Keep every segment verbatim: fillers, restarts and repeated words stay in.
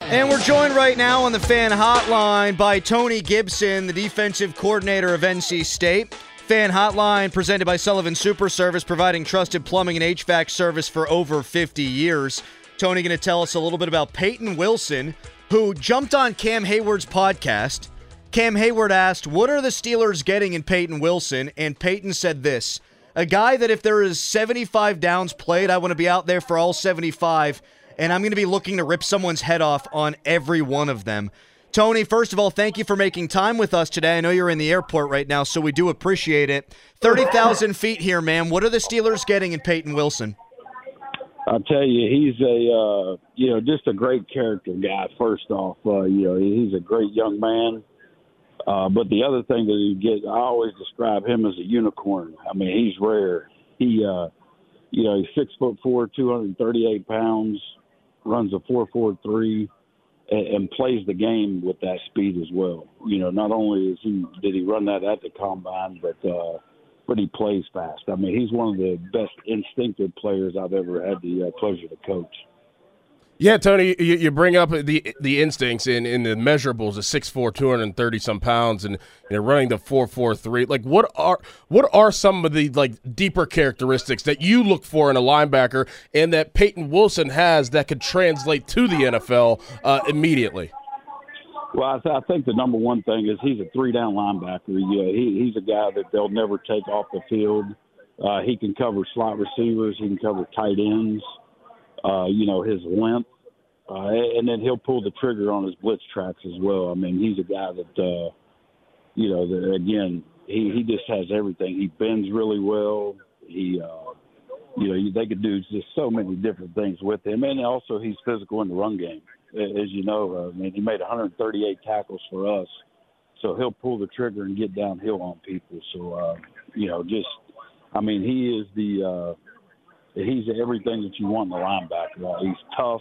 And we're joined right now on the fan hotline by Tony Gibson, the defensive coordinator of N C State. Fan hotline presented by Sullivan Super Service, providing trusted plumbing and H V A C service for over fifty years. Tony going to tell us a little bit about Peyton Wilson, who jumped on Cam Hayward's podcast. Cam Hayward asked, what are the Steelers getting in Peyton Wilson? And Peyton said this, a guy that if there is seventy-five downs played, I want to be out there for all seventy-five, and I'm going to be looking to rip someone's head off on every one of them. Tony, first of all, thank you for making time with us today. I know you're in the airport right now, so we do appreciate it. thirty thousand feet here, man. What are the Steelers getting in Peyton Wilson? I'll tell you, he's a, uh, you know, just a great character guy, first off. Uh, you know, he's a great young man. Uh, but the other thing that you get, I always describe him as a unicorn. I mean, he's rare. He, uh, you know, he's six foot four, two hundred thirty-eight pounds, runs a four four three, and, and plays the game with that speed as well. You know, not only is he, did he run that at the combine, but uh, but he plays fast. I mean, he's one of the best instinctive players I've ever had the uh, pleasure to coach. Yeah, Tony, you, you bring up the the instincts in, in the measurables, a six four, two hundred thirty some pounds, and you know, running the four four three. Like, what are what are some of the like deeper characteristics that you look for in a linebacker, and that Peyton Wilson has that could translate to the N F L uh, immediately? Well, I, th- I think the number one thing is he's a three down linebacker. Yeah, he, he's a guy that they'll never take off the field. Uh, he can cover slot receivers. He can cover tight ends. Uh, you know, his length, uh, and then he'll pull the trigger on his blitz tracks as well. I mean, he's a guy that, uh, you know, that, again, he, he just has everything. He bends really well. He, uh, you know, they could do just so many different things with him. And also he's physical in the run game. As you know, I mean, he made one hundred thirty-eight tackles for us. So he'll pull the trigger and get downhill on people. So, uh, you know, just, I mean, he is the uh, – he's everything that you want in a linebacker. Uh, he's tough.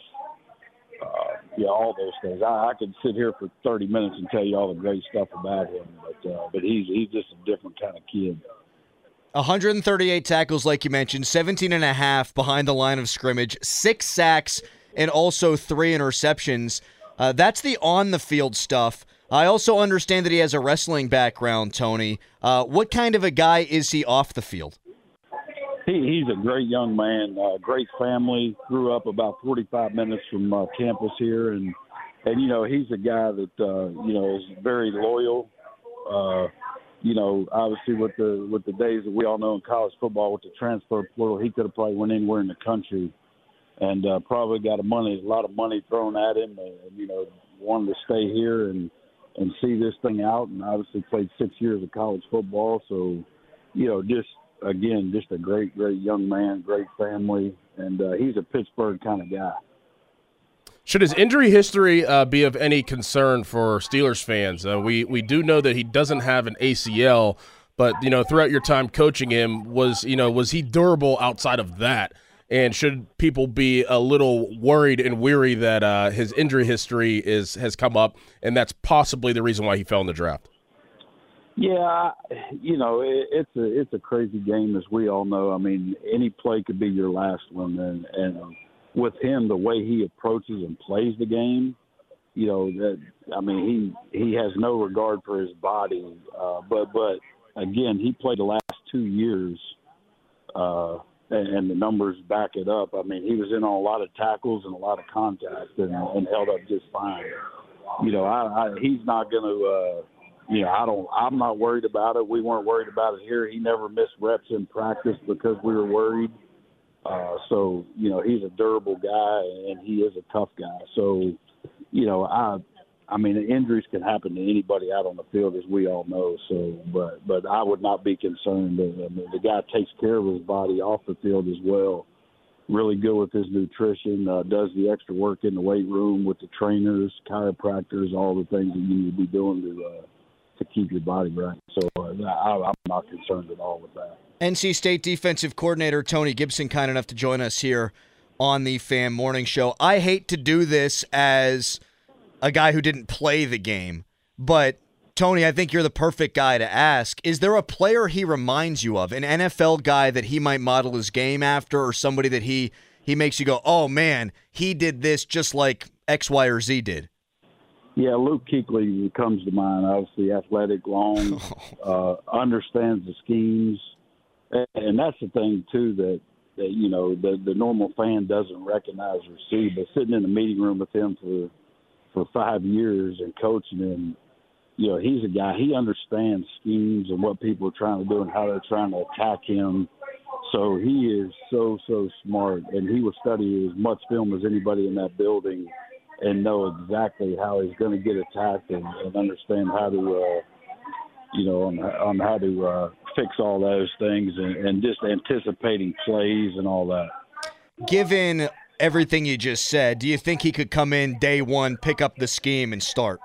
Uh, yeah, all those things. I, I could sit here for thirty minutes and tell you all the great stuff about him, but uh, but he's he's just a different kind of kid. one hundred thirty-eight tackles, like you mentioned, seventeen and a half behind the line of scrimmage, six sacks, and also three interceptions. Uh, that's the on-the-field stuff. I also understand that he has a wrestling background, Tony. Uh, what kind of a guy is he off the field? He, he's a great young man, uh, great family, grew up about forty-five minutes from uh, campus here. And, and, you know, he's a guy that, uh, you know, is very loyal. Uh, you know, obviously with the with the days that we all know in college football with the transfer portal, he could have probably went anywhere in the country and uh, probably got a money, a lot of money thrown at him and, you know, wanted to stay here and, and see this thing out. And obviously played six years of college football. So, you know, just, again, just a great, great young man, great family, and uh, he's a Pittsburgh kind of guy. Should his injury history uh, be of any concern for Steelers fans? Uh, we we do know that he doesn't have an A C L, but you know, throughout your time coaching him, was you know was he durable outside of that? And should people be a little worried and weary that uh, his injury history is has come up, and that's possibly the reason why he fell in the draft? Yeah, you know, it, it's a it's a crazy game, as we all know. I mean, any play could be your last one, and, and with him, the way he approaches and plays the game, you know, that I mean, he he has no regard for his body. Uh, but but again, he played the last two years, uh, and, and the numbers back it up. I mean, he was in on a lot of tackles and a lot of contact, and, and held up just fine. You know, I, I, he's not going to. Uh, You know, I don't. I'm not worried about it. We weren't worried about it here. He never missed reps in practice because we were worried. Uh, so you know, he's a durable guy and he is a tough guy. So you know, I, I mean, injuries can happen to anybody out on the field, as we all know. So, but but I would not be concerned. I mean, the guy takes care of his body off the field as well. Really good with his nutrition. Uh, does the extra work in the weight room with the trainers, chiropractors, all the things that you need to be doing to. Uh, to keep your body right. So uh, I, I'm not concerned at all with that. N C State defensive coordinator Tony Gibson, kind enough to join us here on the Fan Morning Show. I hate to do this as a guy who didn't play the game, but Tony, I think you're the perfect guy to ask. Is there a player he reminds you of, an N F L guy that he might model his game after, or somebody that he, he makes you go, oh man, he did this just like X, Y, or Z did. Yeah, Luke Kuechly comes to mind. Obviously, athletic, long, uh, understands the schemes, and that's the thing too that, that you know the the normal fan doesn't recognize or see. But sitting in the meeting room with him for for five years and coaching him, you know, he's a guy. He understands schemes and what people are trying to do and how they're trying to attack him. So he is so so smart, and he will study as much film as anybody in that building and know exactly how he's going to get attacked and, and understand how to, uh, you know, on, on how to uh, fix all those things and, and just anticipating plays and all that. Given everything you just said, do you think he could come in day one, pick up the scheme, and start?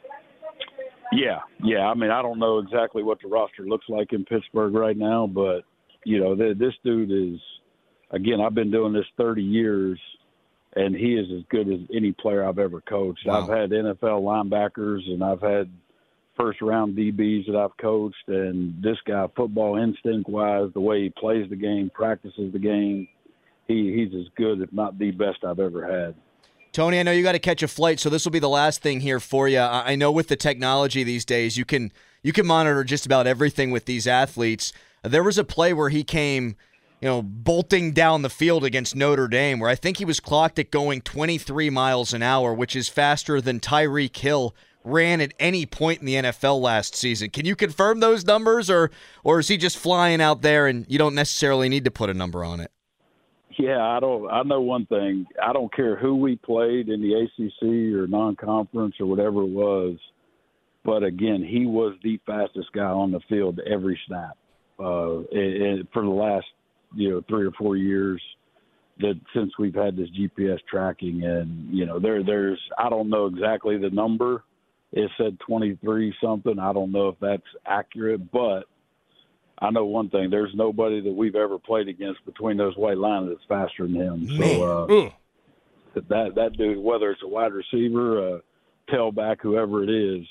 Yeah, yeah. I mean, I don't know exactly what the roster looks like in Pittsburgh right now, but, you know, th- this dude is, again, I've been doing this thirty years, and he is as good as any player I've ever coached. Wow. I've had N F L linebackers, and I've had first-round D Bs that I've coached, and this guy, football instinct-wise, the way he plays the game, practices the game, he, he's as good, if not the best I've ever had. Tony, I know you got to catch a flight, so this will be the last thing here for you. I know with the technology these days, you can you can monitor just about everything with these athletes. There was a play where he came, you know, bolting down the field against Notre Dame, where I think he was clocked at going twenty-three miles an hour, which is faster than Tyreek Hill ran at any point in the N F L last season. Can you confirm those numbers, or or is he just flying out there and you don't necessarily need to put a number on it? Yeah, I don't. I know one thing. I don't care who we played in the A C C or non-conference or whatever it was. But again, he was the fastest guy on the field every snap uh, and, and for the last, you know, three or four years that since we've had this G P S tracking. And you know, there, there's. I don't know exactly the number. It said twenty-three something. I don't know if that's accurate, but I know one thing. There's nobody that we've ever played against between those white lines that's faster than him. So uh, that that dude, whether it's a wide receiver, a tailback, whoever it is,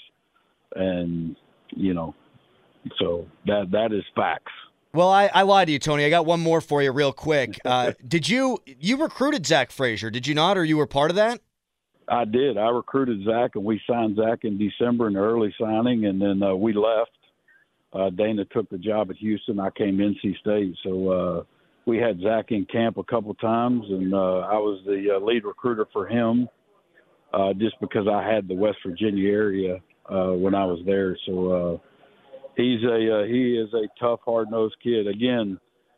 and, you know, so that that is facts. Well, I, I lied to you, Tony. I got one more for you real quick. Uh, did you – you recruited Zach Frazier, did you not, or you were part of that? I did. I recruited Zach, and we signed Zach in December in the early signing, and then uh, we left. Uh, Dana took the job at Houston. I came to N C State. So uh, we had Zach in camp a couple times, and uh, I was the uh, lead recruiter for him uh, just because I had the West Virginia area uh, when I was there. So uh, he's a uh, he is a tough, hard-nosed kid. Again,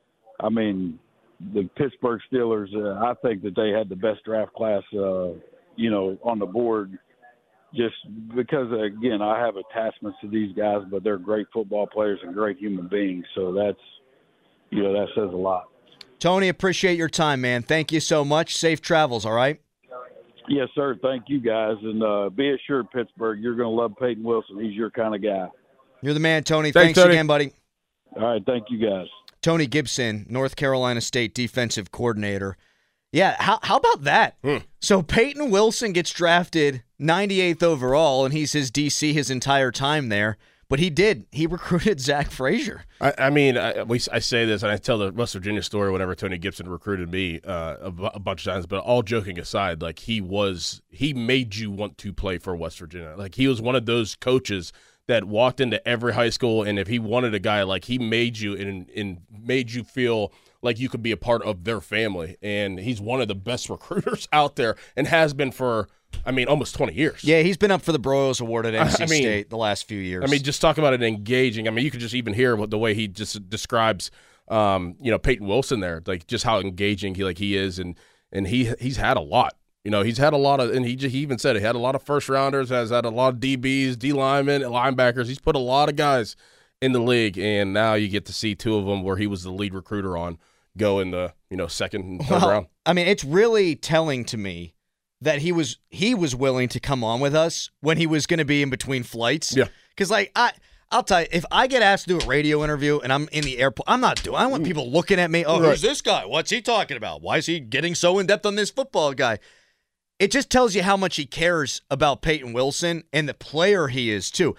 I mean, the Pittsburgh Steelers, uh, I think that they had the best draft class, uh, you know, on the board. Just because, again, I have attachments to these guys, but they're great football players and great human beings. So that's, you know, that says a lot. Tony, appreciate your time, man. Thank you so much. Safe travels, all right? Yes, sir. Thank you, guys. And uh, be assured, Pittsburgh, you're going to love Peyton Wilson. He's your kind of guy. You're the man, Tony. Thanks, Thanks Tony. again, buddy. All right. Thank you, guys. Tony Gibson, North Carolina State defensive coordinator. Yeah, how how about that? Hmm. So Peyton Wilson gets drafted ninety-eighth overall, and he's his D C his entire time there. But he did. He recruited Zach Frazier. I, I mean, I, we, I say this, and I tell the West Virginia story whenever Tony Gibson recruited me uh, a, bu- a bunch of times. But all joking aside, like he was, he made you want to play for West Virginia. Like he was one of those coaches that walked into every high school, and if he wanted a guy, like he made you and, and made you feel like you could be a part of their family. And he's one of the best recruiters out there and has been for, I mean, almost twenty years. Yeah, he's been up for the Broyles Award at N C I mean, State the last few years. I mean, just talk about it engaging. I mean, you could just even hear what the way he just describes, um, you know, Peyton Wilson there, like just how engaging he like he is, and and he he's had a lot. You know, he's had a lot of, and he he even said he had a lot of first rounders, has had a lot of D Bs, D linemen, linebackers. He's put a lot of guys in the league, and now you get to see two of them where he was the lead recruiter on go in the you know second and third well, round. I mean, it's really telling to me that he was he was willing to come on with us when he was going to be in between flights. Yeah, because like I. I'll tell you, if I get asked to do a radio interview and I'm in the airport, I'm not doing I don't want people looking at me. Oh, Right. Who's this guy? What's he talking about? Why is he getting so in-depth on this football guy? It just tells you how much he cares about Peyton Wilson and the player he is, too.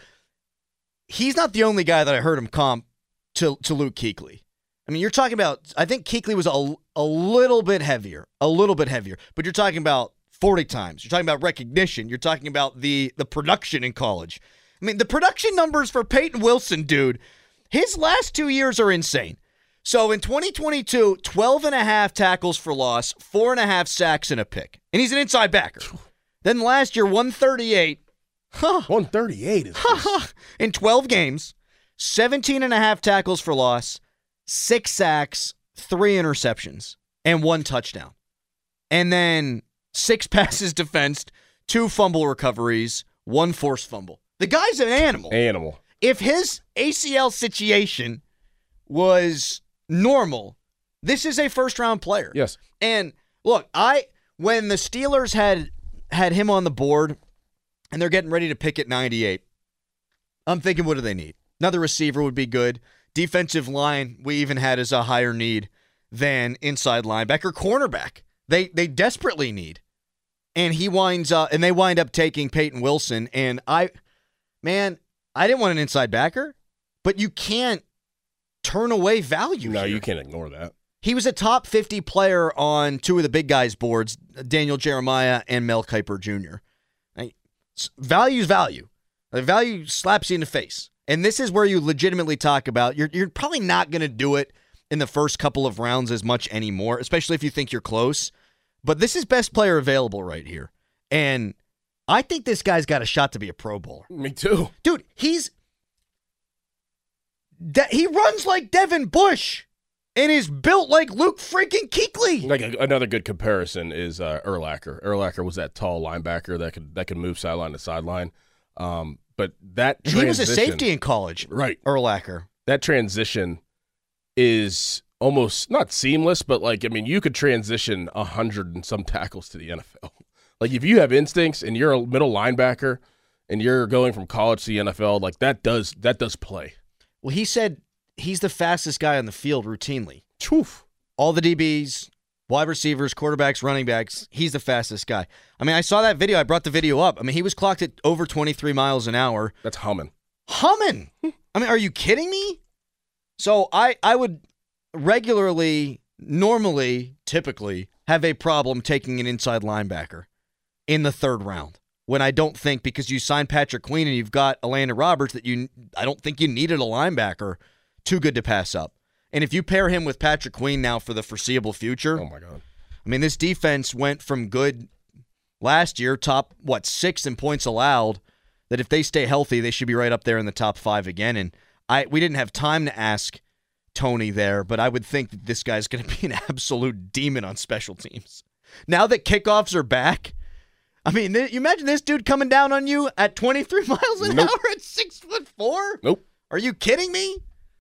He's not the only guy that I heard him comp to, to Luke Kuechly. I mean, you're talking about, I think Kuechly was a, a little bit heavier, a little bit heavier, but you're talking about forty times. You're talking about recognition. You're talking about the the production in college. I mean, the production numbers for Peyton Wilson, dude, his last two years are insane. So in twenty twenty-two, twelve and a half tackles for loss, four and a half sacks and a pick. And he's an inside backer. Then last year, one thirty-eight. Huh. one thirty-eight is just... In twelve games, seventeen and a half tackles for loss, six sacks, three interceptions, and one touchdown. And then six passes defensed, two fumble recoveries, one forced fumble. The guy's an animal. Animal. If his A C L situation was normal, this is a first-round player. Yes. And look, I when the Steelers had had him on the board and they're getting ready to pick at ninety-eight, I'm thinking, what do they need? Another receiver would be good. Defensive line, we even had as a higher need than inside linebacker. Cornerback, they they desperately need. And he winds up, and they wind up taking Peyton Wilson. And I, man, I didn't want an inside backer, but you can't turn away value. No, here. you can't ignore that. He was a top fifty player on two of the big guys' boards, Daniel Jeremiah and Mel Kiper Junior Value's value. The value slaps you in the face. And this is where you legitimately talk about, you're, you're probably not going to do it in the first couple of rounds as much anymore, especially if you think you're close. But this is best player available right here. And I think this guy's got a shot to be a Pro Bowler. Me too. Dude, he's... De- he runs like Devin Bush and is built like Luke freaking Kuechly. Like a, another good comparison is uh, Urlacher. Urlacher was that tall linebacker that could that could move sideline to sideline. Um, but that transition, he was a safety in college, right? Urlacher. That transition is almost not seamless, but like I mean, you could transition a hundred and some tackles to the N F L. Like if you have instincts and you're a middle linebacker and you're going from college to the N F L, like that does that does play. Well, he said he's the fastest guy on the field routinely. Choof. All the D Bs, wide receivers, quarterbacks, running backs, he's the fastest guy. I mean, I saw that video. I brought the video up. I mean, he was clocked at over twenty-three miles an hour. That's humming. Humming. I mean, are you kidding me? So I, I would regularly, normally, typically, have a problem taking an inside linebacker in the third round. When I don't think, because you signed Patrick Queen and you've got Elandon Roberts, that you, I don't think you needed a linebacker too good to pass up. And if you pair him with Patrick Queen now for the foreseeable future, oh my God. I mean, this defense went from good last year, top, what, sixth in points allowed, that if they stay healthy, they should be right up there in the top five again. And I we didn't have time to ask Tony there, but I would think that this guy's going to be an absolute demon on special teams. Now that kickoffs are back, I mean, th- you imagine this dude coming down on you at twenty-three miles an nope. hour at six foot four? Nope. Are you kidding me?